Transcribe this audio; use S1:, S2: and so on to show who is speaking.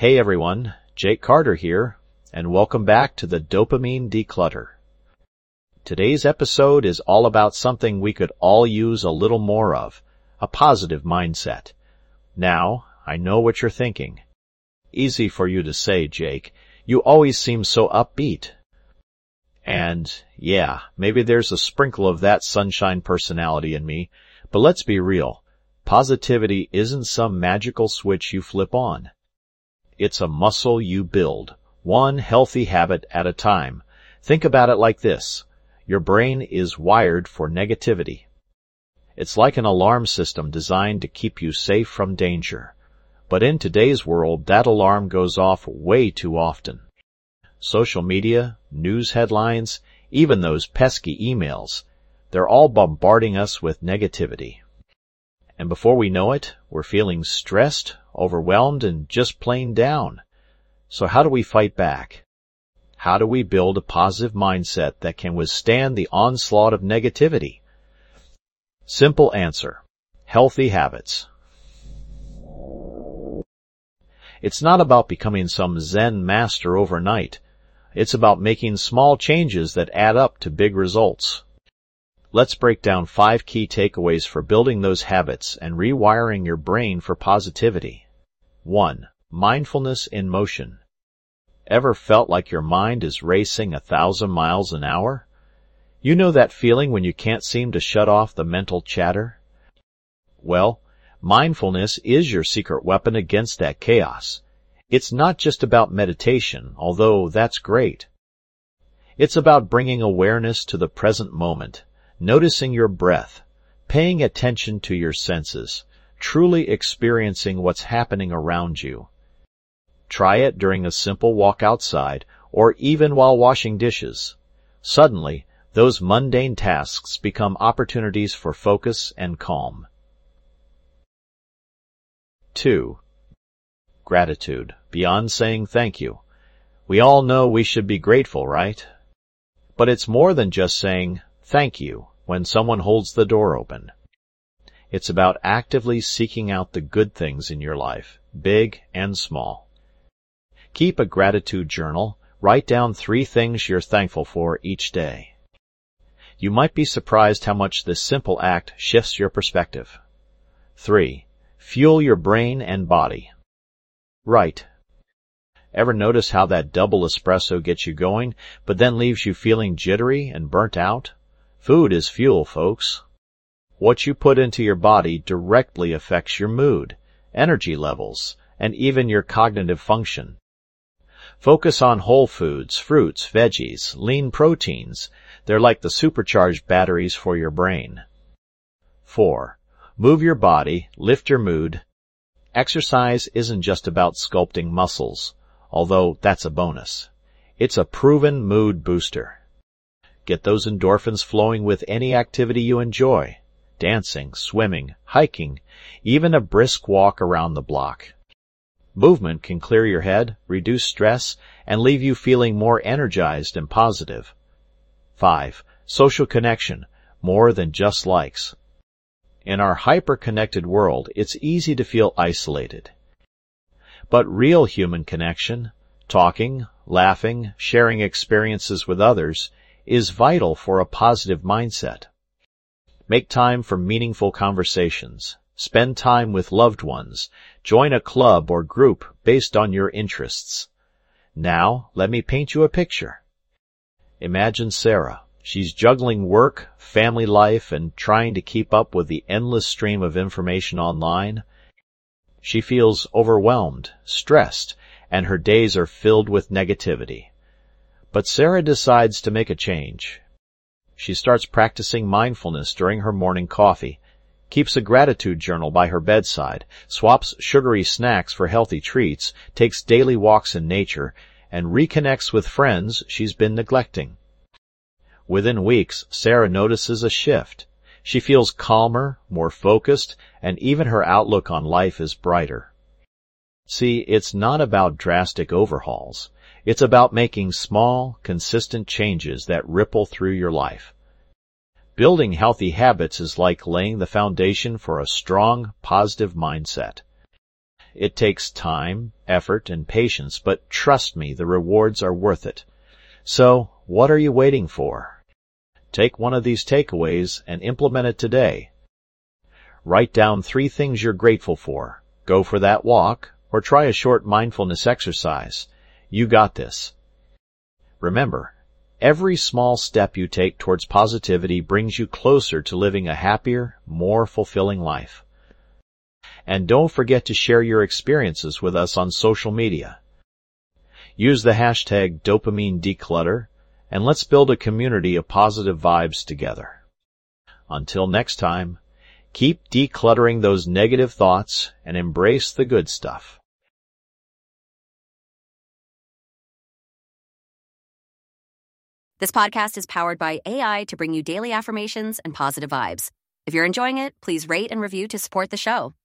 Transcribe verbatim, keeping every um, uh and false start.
S1: Hey everyone, Jake Carter here, and welcome back to the Dopamine Declutter. Today's episode is all about something we could all use a little more of, a positive mindset. Now, I know what you're thinking. Easy for you to say, Jake. You always seem so upbeat. And, yeah, maybe there's a sprinkle of that sunshine personality in me, but let's be real. Positivity isn't some magical switch you flip on. It's a muscle you build, one healthy habit at a time. Think about it like this. Your brain is wired for negativity. It's like an alarm system designed to keep you safe from danger. But in today's world, that alarm goes off way too often. Social media, news headlines, even those pesky emails, they're all bombarding us with negativity. And before we know it, we're feeling stressed, overwhelmed, and just plain down. So how do we fight back? How do we build a positive mindset that can withstand the onslaught of negativity? Simple answer. Healthy habits. It's not about becoming some Zen master overnight. It's about making small changes that add up to big results. Let's break down five key takeaways for building those habits and rewiring your brain for positivity. One. Mindfulness in motion. Ever felt like your mind is racing a thousand miles an hour? You know that feeling when you can't seem to shut off the mental chatter? Well, mindfulness is your secret weapon against that chaos. It's not just about meditation, although that's great. It's about bringing awareness to the present moment, noticing your breath, paying attention to your senses, truly experiencing what's happening around you. Try it during a simple walk outside, or even while washing dishes. Suddenly, those mundane tasks become opportunities for focus and calm. Two. Gratitude, beyond saying thank you. We all know we should be grateful, right? But it's more than just saying thank you when someone holds the door open. It's about actively seeking out the good things in your life, big and small. Keep a gratitude journal. Write down three things you're thankful for each day. You might be surprised how much this simple act shifts your perspective. Three. Fuel your brain and body. Write. Ever notice how that double espresso gets you going, but then leaves you feeling jittery and burnt out? Food is fuel, folks. What you put into your body directly affects your mood, energy levels, and even your cognitive function. Focus on whole foods, fruits, veggies, lean proteins. They're like the supercharged batteries for your brain. Four. Move your body, lift your mood. Exercise isn't just about sculpting muscles, although that's a bonus. It's a proven mood booster. Get those endorphins flowing with any activity you enjoy. Dancing, swimming, hiking, even a brisk walk around the block. Movement can clear your head, reduce stress, and leave you feeling more energized and positive. Five. Social connection, more than just likes. In our hyper-connected world, it's easy to feel isolated. But real human connection, talking, laughing, sharing experiences with others, is vital for a positive mindset. Make time for meaningful conversations. Spend time with loved ones. Join a club or group based on your interests. Now, let me paint you a picture. Imagine Sarah. She's juggling work, family life, and trying to keep up with the endless stream of information online. She feels overwhelmed, stressed, and her days are filled with negativity. But Sarah decides to make a change. She starts practicing mindfulness during her morning coffee, keeps a gratitude journal by her bedside, swaps sugary snacks for healthy treats, takes daily walks in nature, and reconnects with friends she's been neglecting. Within weeks, Sarah notices a shift. She feels calmer, more focused, and even her outlook on life is brighter. See, it's not about drastic overhauls. It's about making small, consistent changes that ripple through your life. Building healthy habits is like laying the foundation for a strong, positive mindset. It takes time, effort, and patience, but trust me, the rewards are worth it. So, what are you waiting for? Take one of these takeaways and implement it today. Write down three things you're grateful for. Go for that walk, or try a short mindfulness exercise. You got this. Remember, every small step you take towards positivity brings you closer to living a happier, more fulfilling life. And don't forget to share your experiences with us on social media. Use the hashtag Dopamine Declutter, and let's build a community of positive vibes together. Until next time, keep decluttering those negative thoughts and embrace the good stuff.
S2: This podcast is powered by A I to bring you daily affirmations and positive vibes. If you're enjoying it, please rate and review to support the show.